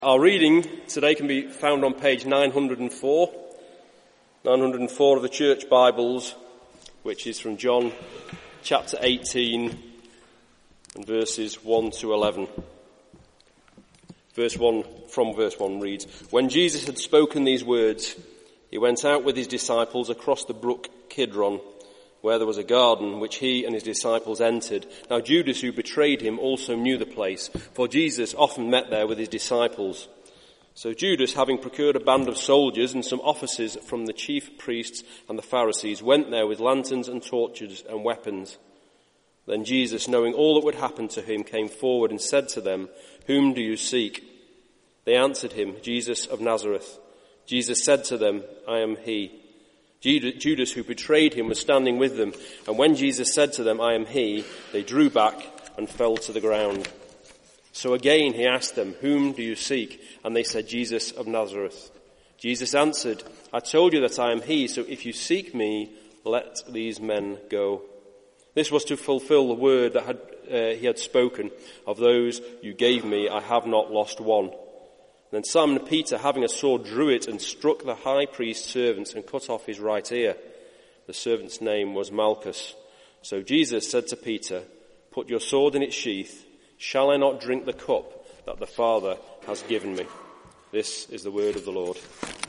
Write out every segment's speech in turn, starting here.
Our reading today can be found on page 904 of the Church Bibles, which is from John chapter 18 and verses 1 to 11. Verse 1 reads, "When Jesus had spoken these words, he went out with his disciples across the brook Kidron, where there was a garden, which he and his disciples entered. Now Judas, who betrayed him, also knew the place, for Jesus often met there with his disciples. So Judas, having procured a band of soldiers and some officers from the chief priests and the Pharisees, went there with lanterns and torches and weapons. Then Jesus, knowing all that would happen to him, came forward and said to them, 'Whom do you seek?' They answered him, 'Jesus of Nazareth.' Jesus said to them, 'I am he.' Judas, who betrayed him, was standing with them, and when Jesus said to them, 'I am he,' they drew back and fell to the ground. So again he asked them, 'Whom do you seek?' And they said, 'Jesus of Nazareth.' Jesus answered, 'I told you that I am he, so if you seek me, let these men go.' This was to fulfill the word that he had spoken, 'Of those you gave me, I have not lost one.' Then Simon Peter, having a sword, drew it and struck the high priest's servant and cut off his right ear. The servant's name was Malchus. So Jesus said to Peter, 'Put your sword in its sheath. Shall I not drink the cup that the Father has given me?' This is the word of the Lord.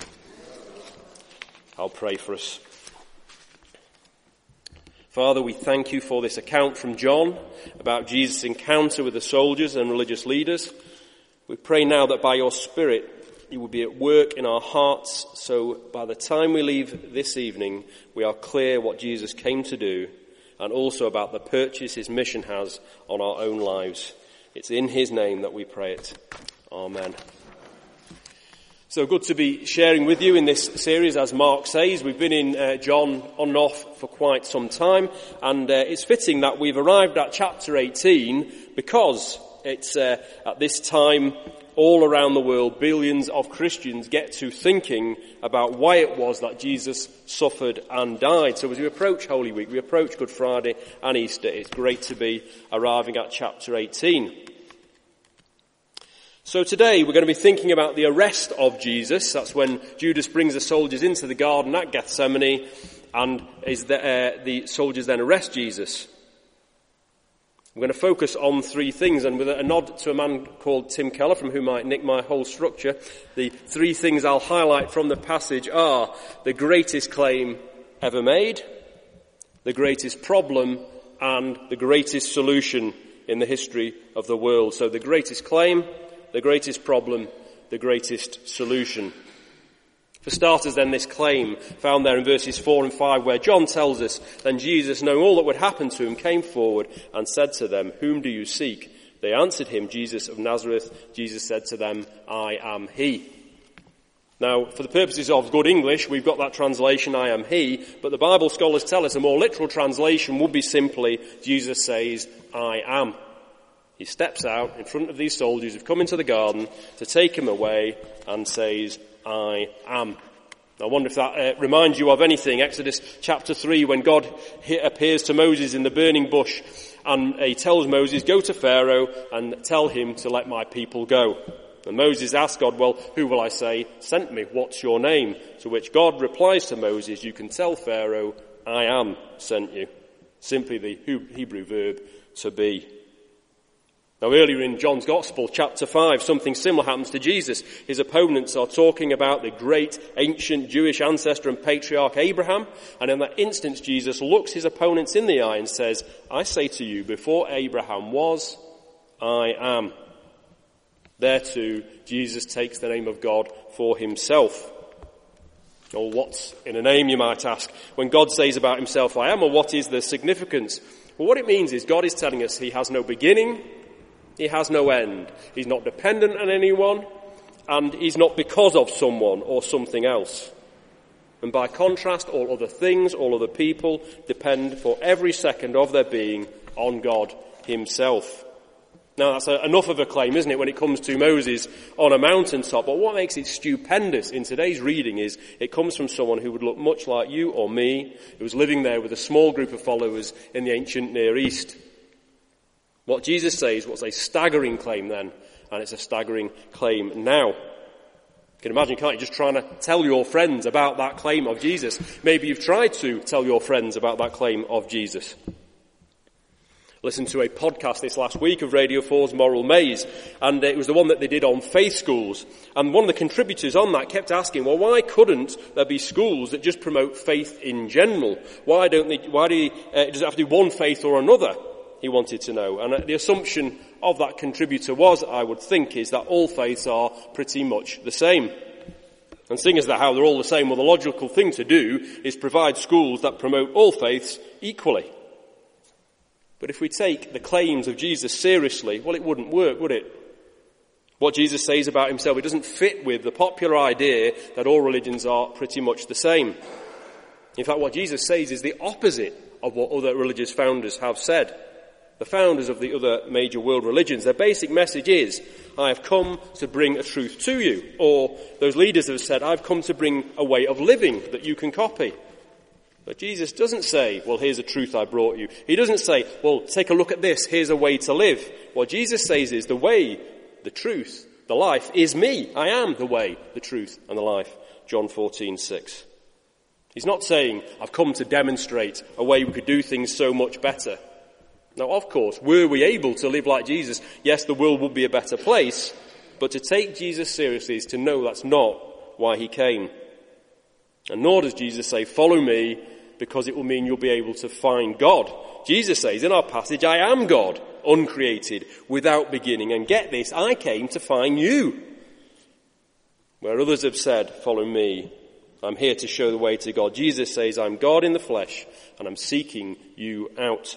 I'll pray for us. Father, we thank you for this account from John about Jesus' encounter with the soldiers and religious leaders. We pray now that by your Spirit you will be at work in our hearts, so by the time we leave this evening, we are clear what Jesus came to do and also about the purchase his mission has on our own lives. It's in his name that we pray it. Amen. So good to be sharing with you in this series, as Mark says. We've been in John on and off for quite some time, and it's fitting that we've arrived at chapter 18 because it's at this time all around the world, billions of Christians get to thinking about why it was that Jesus suffered and died. So as we approach Holy Week, we approach Good Friday and Easter, it's great to be arriving at chapter 18. So today we're going to be thinking about the arrest of Jesus. That's when Judas brings the soldiers into the garden at Gethsemane, and the soldiers then arrest Jesus. We're going to focus on three things, and with a nod to a man called Tim Keller, from whom I nicked my whole structure, the three things I'll highlight from the passage are the greatest claim ever made, the greatest problem, and the greatest solution in the history of the world. So the greatest claim, the greatest problem, the greatest solution. For starters then, this claim found there in verses 4 and 5, where John tells us, "Then Jesus, knowing all that would happen to him, came forward and said to them, 'Whom do you seek?' They answered him, 'Jesus of Nazareth.' Jesus said to them, 'I am he.'" Now, for the purposes of good English, we've got that translation, "I am he," but the Bible scholars tell us a more literal translation would be simply, Jesus says, "I am." He steps out in front of these soldiers who've come into the garden to take him away and says, "I am." I wonder if that reminds you of anything. Exodus chapter 3, when God appears to Moses in the burning bush, and he tells Moses, "Go to Pharaoh and tell him to let my people go." And Moses asks God, "Well, who will I say sent me? What's your name?" To which God replies to Moses, "You can tell Pharaoh, I am sent you." Simply the Hebrew verb to be. Now earlier in John's Gospel, chapter 5, something similar happens to Jesus. His opponents are talking about the great ancient Jewish ancestor and patriarch Abraham, and in that instance Jesus looks his opponents in the eye and says, "I say to you, before Abraham was, I am." There too, Jesus takes the name of God for himself. Or what's in a name, you might ask? When God says about himself, "I am," or what is the significance? Well, what it means is God is telling us he has no beginning, he has no end. He's not dependent on anyone, and he's not because of someone or something else. And by contrast, all other things, all other people depend for every second of their being on God himself. Now that's enough of a claim, isn't it, when it comes to Moses on a mountaintop? But what makes it stupendous in today's reading is it comes from someone who would look much like you or me, who was living there with a small group of followers in the ancient Near East. What Jesus says was a staggering claim then, and it's a staggering claim now. You can imagine, can't you, just trying to tell your friends about that claim of Jesus. Maybe you've tried to tell your friends about that claim of Jesus. Listened to a podcast this last week of Radio 4's Moral Maze, and it was the one that they did on faith schools. And one of the contributors on that kept asking, well, why couldn't there be schools that just promote faith in general? Why does it have to be one faith or another? He wanted to know. And the assumption of that contributor was, I would think, is that all faiths are pretty much the same. And seeing as how they're all the same, well, the logical thing to do is provide schools that promote all faiths equally. But if we take the claims of Jesus seriously, well, it wouldn't work, would it? What Jesus says about himself, it doesn't fit with the popular idea that all religions are pretty much the same. In fact, what Jesus says is the opposite of what other religious founders have said. The founders of the other major world religions, their basic message is, I have come to bring a truth to you. Or those leaders have said, I've come to bring a way of living that you can copy. But Jesus doesn't say, well, here's a truth I brought you. He doesn't say, well, take a look at this, here's a way to live. What Jesus says is the way, the truth, the life is me. I am the way, the truth, and the life. John 14:6. He's not saying, I've come to demonstrate a way we could do things so much better. Now, of course, were we able to live like Jesus, yes, the world would be a better place. But to take Jesus seriously is to know that's not why he came. And nor does Jesus say, follow me, because it will mean you'll be able to find God. Jesus says in our passage, I am God, uncreated, without beginning. And get this, I came to find you. Where others have said, follow me, I'm here to show the way to God. Jesus says, I'm God in the flesh, and I'm seeking you out.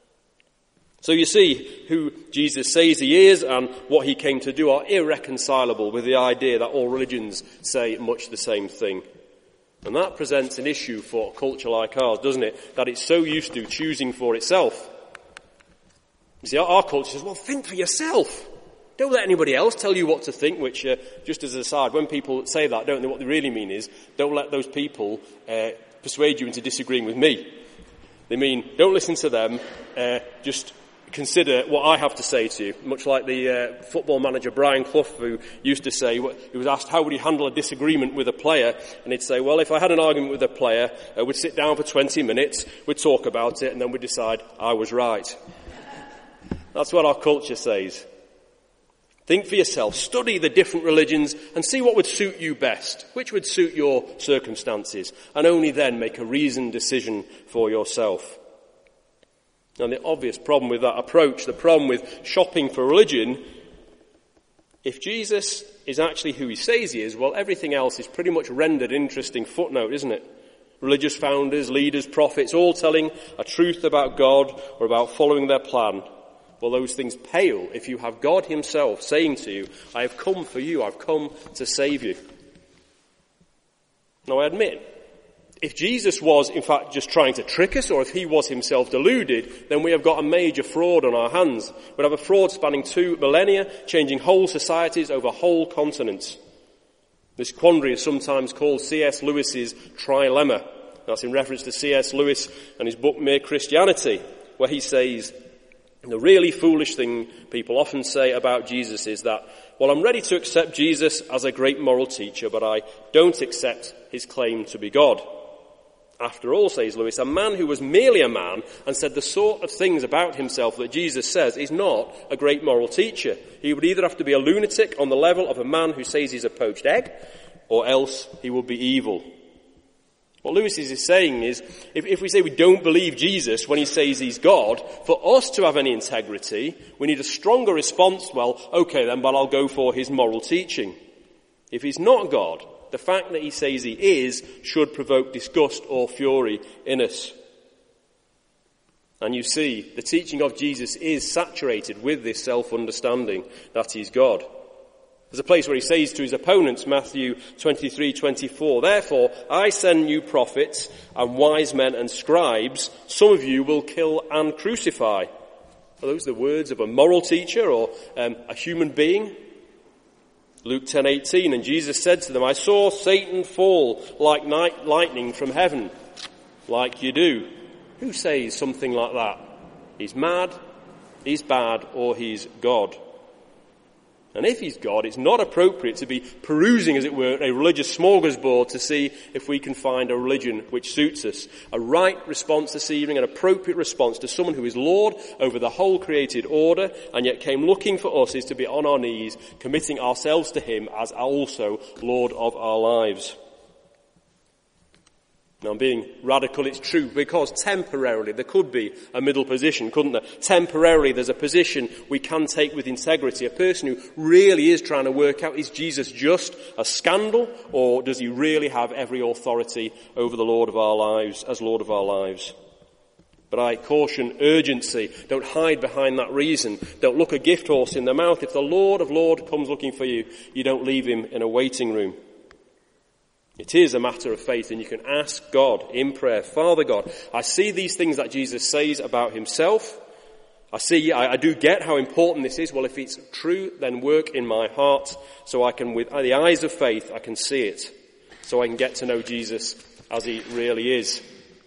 So you see, who Jesus says he is and what he came to do are irreconcilable with the idea that all religions say much the same thing. And that presents an issue for a culture like ours, doesn't it? That it's so used to choosing for itself. You see, our culture says, well, think for yourself. Don't let anybody else tell you what to think, which, just as an aside, when people say that, don't they, what they really mean is, don't let those people persuade you into disagreeing with me. They mean, don't listen to them, just consider what I have to say to you. Much like the football manager Brian Clough, who used to say, he was asked how would he handle a disagreement with a player, and he'd say, well, if I had an argument with a player, we'd sit down for 20 minutes, we'd talk about it, and then we'd decide I was right. That's what our culture says. Think for yourself, study the different religions and see what would suit you best, which would suit your circumstances, and only then make a reasoned decision for yourself. Now, the obvious problem with that approach, the problem with shopping for religion, if Jesus is actually who he says he is, well, everything else is pretty much rendered an interesting footnote, isn't it? Religious founders, leaders, prophets, all telling a truth about God or about following their plan. Well, those things pale if you have God himself saying to you, I have come for you, I've come to save you. Now, I admit, if Jesus was, in fact, just trying to trick us, or if he was himself deluded, then we have got a major fraud on our hands. We'd have a fraud spanning 2 millennia, changing whole societies over whole continents. This quandary is sometimes called C.S. Lewis's trilemma. That's in reference to C.S. Lewis and his book Mere Christianity, where he says, the really foolish thing people often say about Jesus is that, well, I'm ready to accept Jesus as a great moral teacher, but I don't accept his claim to be God. After all, says Lewis, a man who was merely a man and said the sort of things about himself that Jesus says is not a great moral teacher. He would either have to be a lunatic on the level of a man who says he's a poached egg, or else he would be evil. What Lewis is saying is, if we say we don't believe Jesus when he says he's God, for us to have any integrity, we need a stronger response. Well, okay then, but I'll go for his moral teaching. If he's not God, the fact that he says he is should provoke disgust or fury in us. And you see, the teaching of Jesus is saturated with this self-understanding that he's God. There's a place where he says to his opponents, Matthew 23:24, therefore I send you prophets and wise men and scribes, some of you will kill and crucify. Are those the words of a moral teacher or a human being? Luke 10:18, and Jesus said to them, I saw Satan fall like lightning from heaven, like you do. Who says something like that? He's mad, he's bad, or he's God. And if he's God, it's not appropriate to be perusing, as it were, a religious smorgasbord to see if we can find a religion which suits us. A right response this evening, an appropriate response to someone who is Lord over the whole created order and yet came looking for us, is to be on our knees, committing ourselves to him as also Lord of our lives. Now, I'm being radical, it's true, because temporarily there could be a middle position, couldn't there? Temporarily there's a position we can take with integrity. A person who really is trying to work out, is Jesus just a scandal, or does he really have every authority over the Lord of our lives, as Lord of our lives? But I caution urgency. Don't hide behind that reason. Don't look a gift horse in the mouth. If the Lord of Lords comes looking for you, you don't leave him in a waiting room. It is a matter of faith, and you can ask God in prayer, Father God, I see these things that Jesus says about himself. I do get how important this is. Well, if it's true, then work in my heart so I can, with the eyes of faith, I can see it. So I can get to know Jesus as he really is.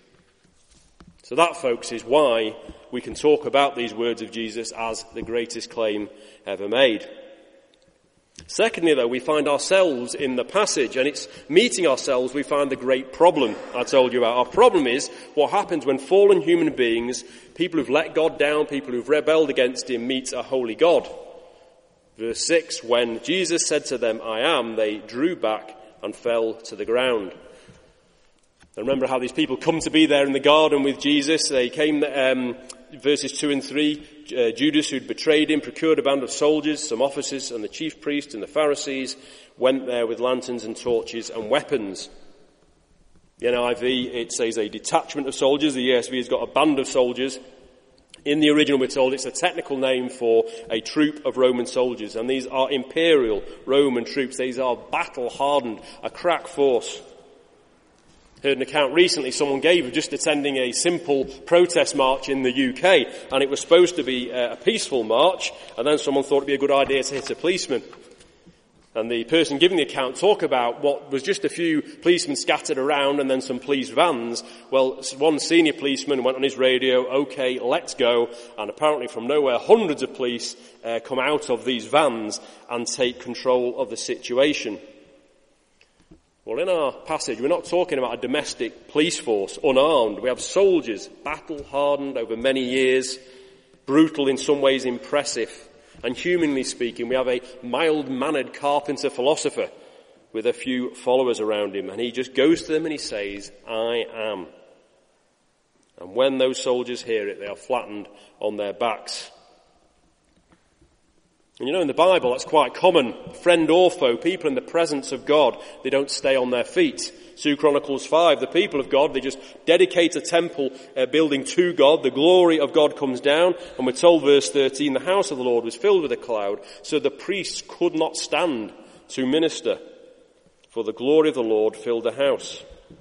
So that, folks, is why we can talk about these words of Jesus as the greatest claim ever made. Secondly, though, we find ourselves in the passage, and it's meeting ourselves we find the great problem I told you about. Our problem is what happens when fallen human beings, people who've let God down, people who've rebelled against him, meet a holy God. Verse 6, when Jesus said to them, I am, they drew back and fell to the ground. And remember how these people come to be there in the garden with Jesus. They came, verses 2 and 3, Judas, who'd betrayed him, procured a band of soldiers, some officers, and the chief priests and the Pharisees went there with lanterns and torches and weapons. The NIV, it says a detachment of soldiers. The ESV has got a band of soldiers. In the original, we're told it's a technical name for a troop of Roman soldiers. And these are imperial Roman troops. These are battle-hardened, a crack force. Heard an account recently someone gave of just attending a simple protest march in the UK, and it was supposed to be a peaceful march, and then someone thought it'd be a good idea to hit a policeman. And the person giving the account talked about what was just a few policemen scattered around and then some police vans. Well, one senior policeman went on his radio, okay, let's go, and apparently from nowhere hundreds of police come out of these vans and take control of the situation. Well, in our passage, we're not talking about a domestic police force, unarmed. We have soldiers, battle-hardened over many years, brutal in some ways, impressive. And humanly speaking, we have a mild-mannered carpenter philosopher with a few followers around him. And he just goes to them and he says, I am. And when those soldiers hear it, they are flattened on their backs. And you know, in the Bible, that's quite common. Friend or foe, people in the presence of God, they don't stay on their feet. 2 Chronicles 5, the people of God, they just dedicate a temple building to God. The glory of God comes down. And we're told, verse 13, the house of the Lord was filled with a cloud, so the priests could not stand to minister, for the glory of the Lord filled the house.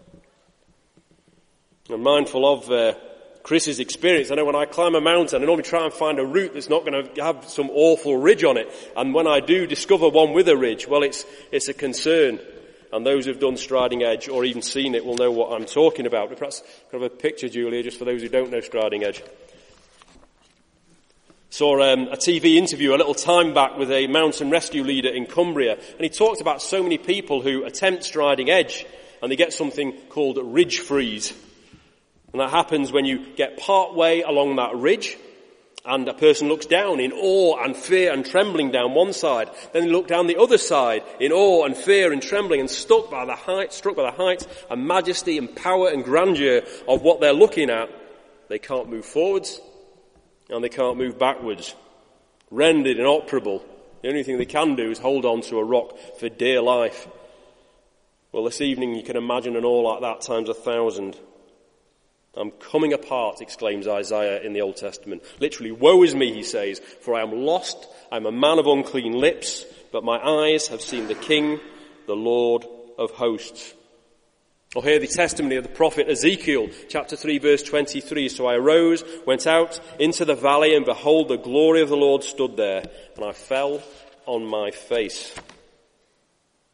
I'm mindful of Chris's experience. I know when I climb a mountain, I normally try and find a route that's not going to have some awful ridge on it. And when I do discover one with a ridge, well, it's a concern. And those who've done Striding Edge or even seen it will know what I'm talking about. But perhaps kind of a picture, Julia, just for those who don't know Striding Edge. Saw a TV interview a little time back with a mountain rescue leader in Cumbria. And he talked about so many people who attempt Striding Edge and they get something called ridge freeze. And that happens when you get part way along that ridge and a person looks down in awe and fear and trembling down one side. Then they look down the other side in awe and fear and trembling and struck by the height and majesty and power and grandeur of what they're looking at. They can't move forwards and they can't move backwards. Rendered inoperable. The only thing they can do is hold on to a rock for dear life. Well, this evening you can imagine an awe like that times 1,000. I'm coming apart, exclaims Isaiah in the Old Testament. Literally, woe is me, he says, for I am lost, I am a man of unclean lips, but my eyes have seen the King, the Lord of hosts. Or hear the testimony of the prophet Ezekiel, chapter 3, verse 23. So I arose, went out into the valley, and behold, the glory of the Lord stood there, and I fell on my face.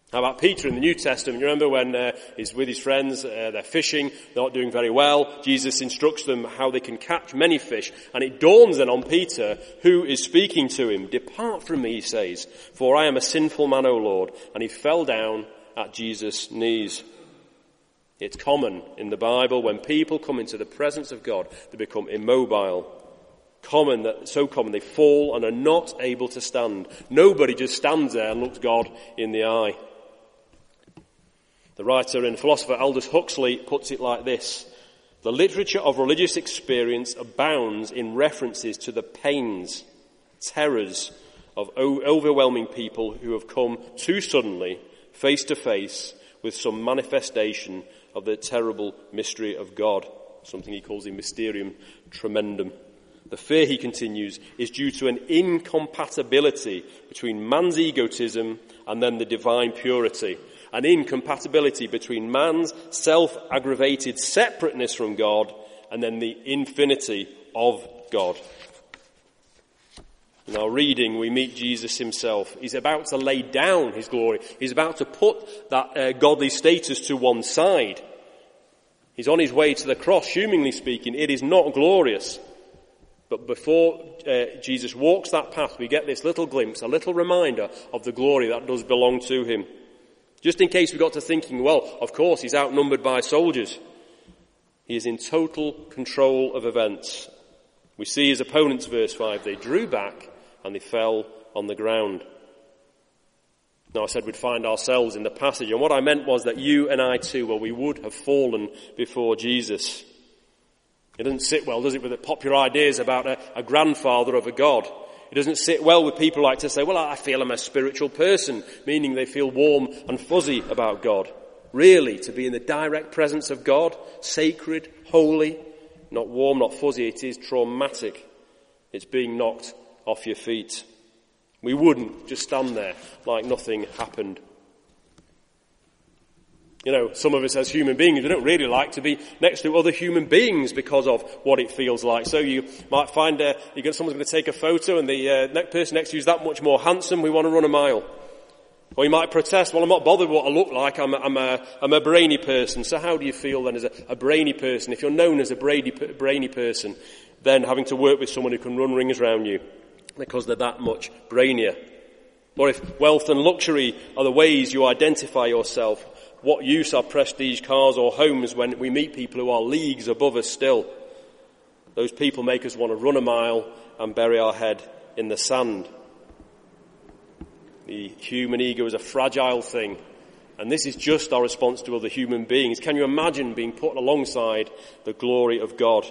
How about Peter in the New Testament? You remember when he's with his friends, they're fishing, they're not doing very well. Jesus instructs them how they can catch many fish. And it dawns then on Peter, who is speaking to him. "Depart from me," he says, "for I am a sinful man, O Lord." And he fell down at Jesus' knees. It's common in the Bible when people come into the presence of God, they become immobile. So common they fall and are not able to stand. Nobody just stands there and looks God in the eye. The writer and philosopher Aldous Huxley puts it like this: "The literature of religious experience abounds in references to the pains, terrors of overwhelming people who have come too suddenly, face to face with some manifestation of the terrible mystery of God," something he calls the mysterium tremendum. The fear, he continues, is due to an incompatibility between man's egotism and then the divine purity. An incompatibility between man's self-aggravated separateness from God and then the infinity of God. In our reading, we meet Jesus himself. He's about to lay down his glory. He's about to put that godly status to one side. He's on his way to the cross. Humanly speaking, it is not glorious. But before Jesus walks that path, we get this little glimpse, a little reminder of the glory that does belong to him. Just in case we got to thinking, well, of course, he's outnumbered by soldiers. He is in total control of events. We see his opponents, verse 5, they drew back and they fell on the ground. Now, I said we'd find ourselves in the passage, and what I meant was that you and I too, well, we would have fallen before Jesus. It doesn't sit well, does it, with the popular ideas about a grandfather of a God. It doesn't sit well with people who like to say, well, I feel I'm a spiritual person, meaning they feel warm and fuzzy about God. Really, to be in the direct presence of God, sacred, holy, not warm, not fuzzy, it is traumatic. It's being knocked off your feet. We wouldn't just stand there like nothing happened. You know, some of us as human beings, we don't really like to be next to other human beings because of what it feels like. So you might find someone's going to take a photo and the person next to you is that much more handsome, we want to run a mile. Or you might protest, well, I'm not bothered what I look like, I'm a brainy person. So how do you feel then as a brainy person? If you're known as a brainy person, then having to work with someone who can run rings around you because they're that much brainier. Or if wealth and luxury are the ways you identify yourself, what use are prestige cars or homes when we meet people who are leagues above us still? Those people make us want to run a mile and bury our head in the sand. The human ego is a fragile thing, and this is just our response to other human beings. Can you imagine being put alongside the glory of God?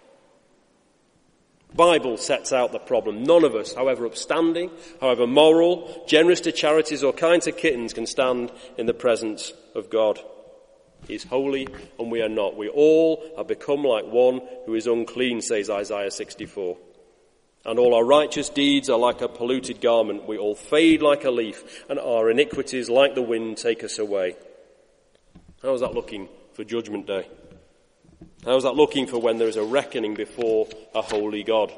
The Bible sets out the problem. None of us, however upstanding, however moral, generous to charities or kind to kittens, can stand in the presence of God. He is holy and we are not. We all have become like one who is unclean, says Isaiah 64. And all our righteous deeds are like a polluted garment. We all fade like a leaf, and our iniquities like the wind take us away. How is that looking for Judgment Day? How is that looking for when there is a reckoning before a holy God?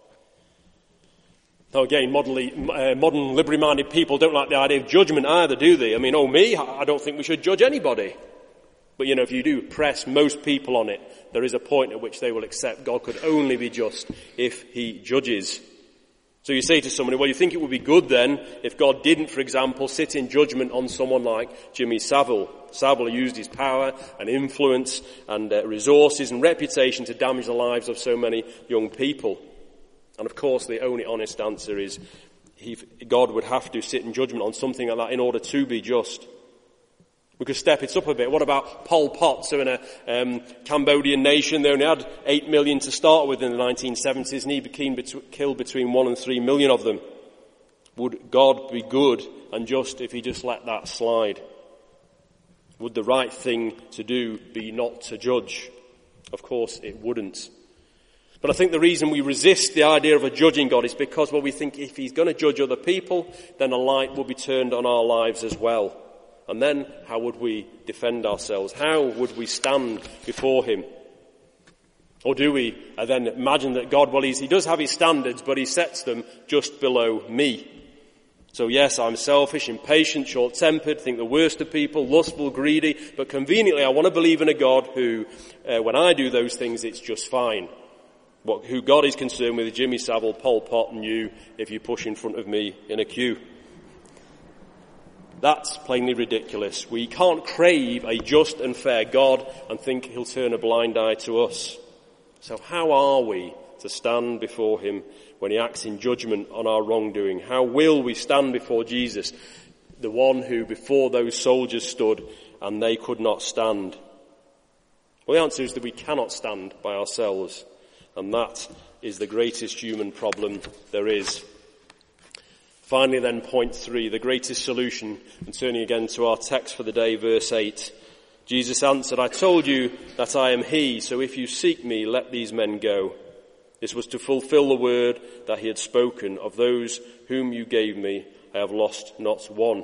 Now again, modern liberty-minded people don't like the idea of judgment either, do they? I mean, I don't think we should judge anybody. But you know, if you do press most people on it, there is a point at which they will accept God could only be just if he judges. So you say to somebody, well, you think it would be good then if God didn't, for example, sit in judgment on someone like Jimmy Savile. Savile used his power and influence and resources and reputation to damage the lives of so many young people. And of course, the only honest answer is God would have to sit in judgment on something like that in order to be just. We could step it up a bit. What about Pol Pot? So in a Cambodian nation, they only had 8 million to start with in the 1970s, and he killed between 1 and 3 million of them. Would God be good and just if he just let that slide? Would the right thing to do be not to judge? Of course it wouldn't. But I think the reason we resist the idea of a judging God is because, well, we think if he's going to judge other people, then a light will be turned on our lives as well. And then how would we defend ourselves? How would we stand before him? Or do we then imagine that God, well, he does have his standards, but he sets them just below me? So yes, I'm selfish, impatient, short-tempered, think the worst of people, lustful, greedy, but conveniently I want to believe in a God who, when I do those things, it's just fine. Who God is concerned with is Jimmy Savile, Pol Pot, and you if you push in front of me in a queue. That's plainly ridiculous. We can't crave a just and fair God and think he'll turn a blind eye to us. So how are we to stand before him when he acts in judgment on our wrongdoing? How will we stand before Jesus, the one who before those soldiers stood and they could not stand? Well, the answer is that we cannot stand by ourselves, and that is the greatest human problem there is. Finally then, point 3, the greatest solution, and turning again to our text for the day, verse 8. Jesus answered, I told you that I am he, so if you seek me, let these men go. This was to fulfill the word that he had spoken, of those whom you gave me, I have lost not one.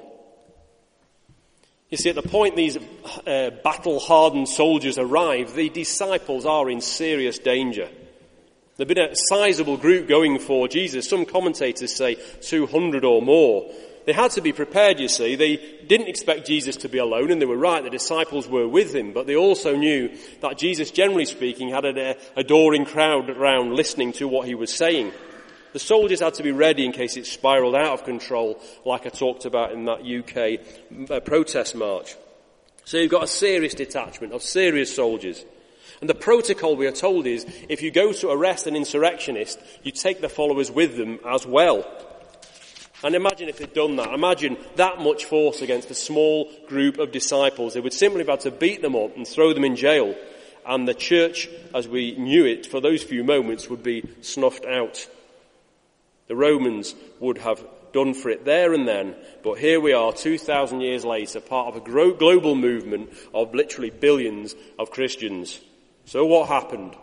You see, at the point these battle-hardened soldiers arrive, the disciples are in serious danger. There'd been a sizable group going for Jesus. Some commentators say 200 or more. They had to be prepared, you see. They didn't expect Jesus to be alone, and they were right. The disciples were with him, but they also knew that Jesus, generally speaking, had an adoring crowd around listening to what he was saying. The soldiers had to be ready in case it spiraled out of control, like I talked about in that UK protest march. So you've got a serious detachment of serious soldiers. And the protocol, we are told, is if you go to arrest an insurrectionist, you take the followers with them as well. And imagine if they'd done that. Imagine that much force against a small group of disciples. They would simply have had to beat them up and throw them in jail. And the church, as we knew it, for those few moments, would be snuffed out. The Romans would have done for it there and then. But here we are, 2,000 years later, part of a global movement of literally billions of Christians. So what happened?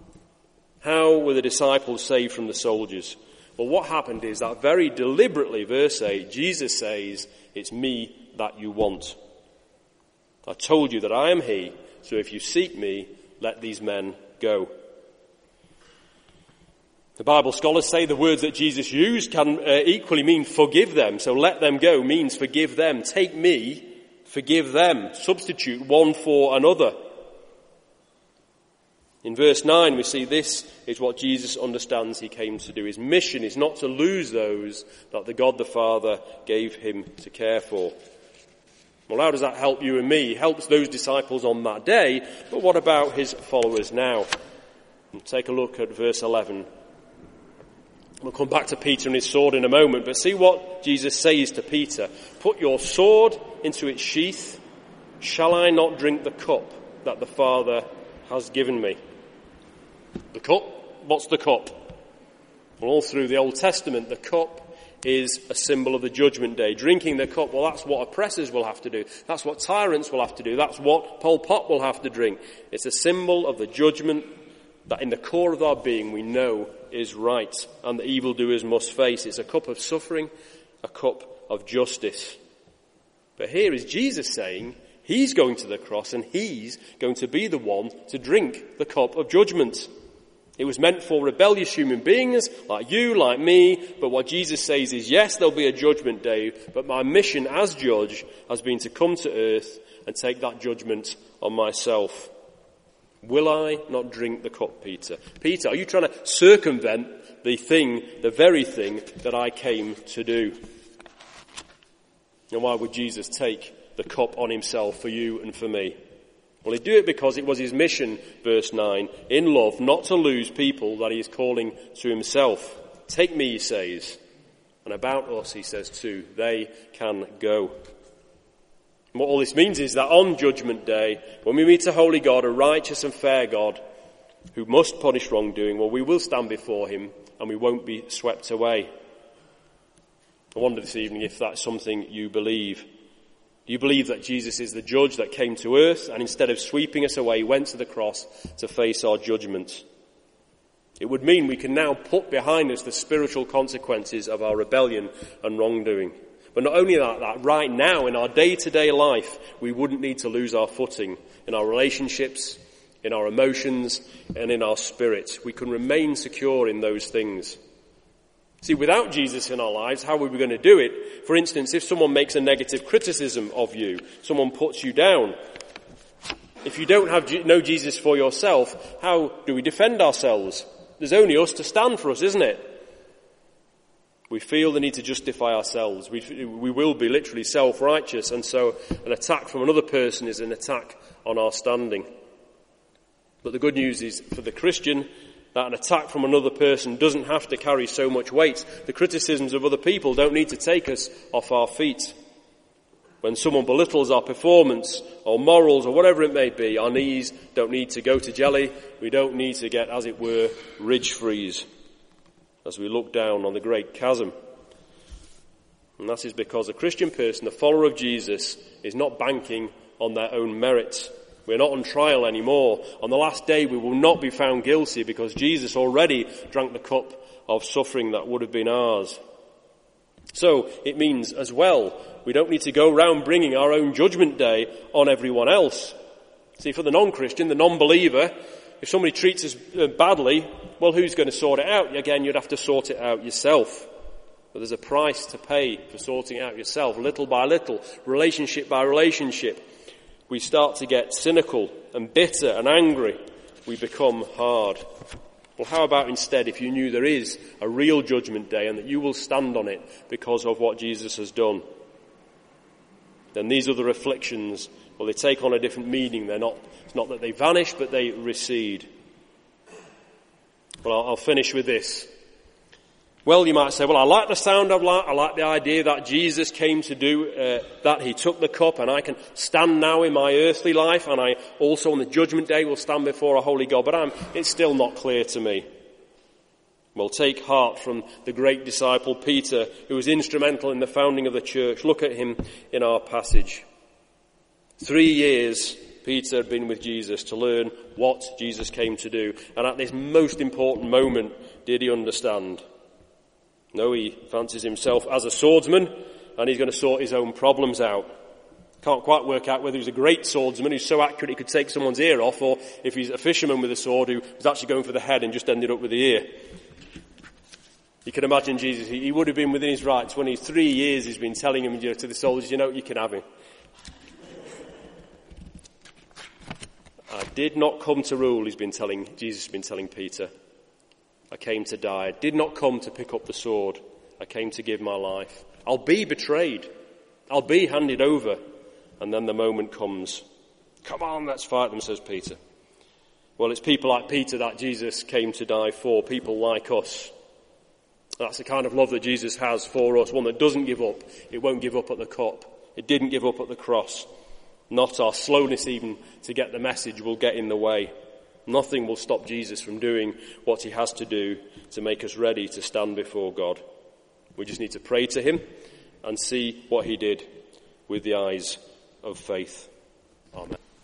How were the disciples saved from the soldiers? Well, what happened is that very deliberately, verse 8, Jesus says, it's me that you want. I told you that I am he, so if you seek me, let these men go. The Bible scholars say the words that Jesus used can equally mean forgive them. So let them go means forgive them. Take me, forgive them. Substitute one for another. In verse 9 we see this is what Jesus understands he came to do. His mission is not to lose those that the God the Father gave him to care for. Well, how does that help you and me? It helps those disciples on that day, but what about his followers now? And take a look at verse 11. We'll come back to Peter and his sword in a moment, but see what Jesus says to Peter. Put your sword into its sheath. Shall I not drink the cup that the Father has given me? The cup? What's the cup? Well, all through the Old Testament, the cup is a symbol of the judgment day. Drinking the cup, well, that's what oppressors will have to do. That's what tyrants will have to do. That's what Pol Pot will have to drink. It's a symbol of the judgment that in the core of our being we know is right and the evildoers must face. It's a cup of suffering, a cup of justice. But here is Jesus saying he's going to the cross and he's going to be the one to drink the cup of judgment. It was meant for rebellious human beings like you, like me, but what Jesus says is, yes, there'll be a judgment day, but my mission as judge has been to come to earth and take that judgment on myself. Will I not drink the cup, Peter? Peter, are you trying to circumvent the very thing that I came to do? And why would Jesus take the cup on himself for you and for me? Well, he'd do it because it was his mission, verse 9, in love, not to lose people that he is calling to himself. Take me, he says. And about us, he says too, they can go. And what all this means is that on Judgment Day, when we meet a holy God, a righteous and fair God, who must punish wrongdoing, well, we will stand before him and we won't be swept away. I wonder this evening if that's something you believe. Do you believe that Jesus is the judge that came to earth and instead of sweeping us away, went to the cross to face our judgment? It would mean we can now put behind us the spiritual consequences of our rebellion and wrongdoing. But not only that right now in our day-to-day life, we wouldn't need to lose our footing in our relationships, in our emotions, and in our spirit. We can remain secure in those things. See, without Jesus in our lives, how are we going to do it? For instance, if someone makes a negative criticism of you, someone puts you down, if you don't know Jesus for yourself, how do we defend ourselves? There's only us to stand for us, isn't it? We feel the need to justify ourselves. We will be literally self-righteous, and so an attack from another person is an attack on our standing. But the good news is for the Christian that an attack from another person doesn't have to carry so much weight. The criticisms of other people don't need to take us off our feet. When someone belittles our performance or morals or whatever it may be, our knees don't need to go to jelly. We don't need to get, as it were, ridge freeze as we look down on the great chasm. And that is because a Christian person, a follower of Jesus, is not banking on their own merit. We're not on trial anymore. On the last day we will not be found guilty because Jesus already drank the cup of suffering that would have been ours. So it means as well, we don't need to go around bringing our own judgment day on everyone else. See, for the non-Christian, the non-believer, if somebody treats us badly, well, who's going to sort it out? Again, you'd have to sort it out yourself. But there's a price to pay for sorting it out yourself, little by little, relationship by relationship. We start to get cynical and bitter and angry. We become hard. Well, how about instead if you knew there is a real judgment day and that you will stand on it because of what Jesus has done? Then these other afflictions, well, they take on a different meaning. It's not that they vanish, but they recede. Well, I'll finish with this. Well, you might say, well, I like the sound of that. I like the idea that Jesus came to do that. He took the cup and I can stand now in my earthly life and I also on the judgment day will stand before a holy God. But it's still not clear to me. Well, take heart from the great disciple Peter, who was instrumental in the founding of the church. Look at him in our passage. 3 years Peter had been with Jesus to learn what Jesus came to do. And at this most important moment, did he understand? No, he fancies himself as a swordsman and he's going to sort his own problems out. Can't quite work out whether he's a great swordsman who's so accurate he could take someone's ear off, or if he's a fisherman with a sword who was actually going for the head and just ended up with the ear. You can imagine Jesus, he would have been within his rights when 3 years he's been telling him to the soldiers, you can have him. I did not come to rule, Jesus has been telling Peter. I came to die. I did not come to pick up the sword. I came to give my life. I'll be betrayed. I'll be handed over. And then the moment comes. Come on, let's fight them, says Peter. Well, it's people like Peter that Jesus came to die for, people like us. That's the kind of love that Jesus has for us, one that doesn't give up. It won't give up at the cup. It didn't give up at the cross. Not our slowness even to get the message will get in the way. Nothing will stop Jesus from doing what he has to do to make us ready to stand before God. We just need to pray to him and see what he did with the eyes of faith. Amen.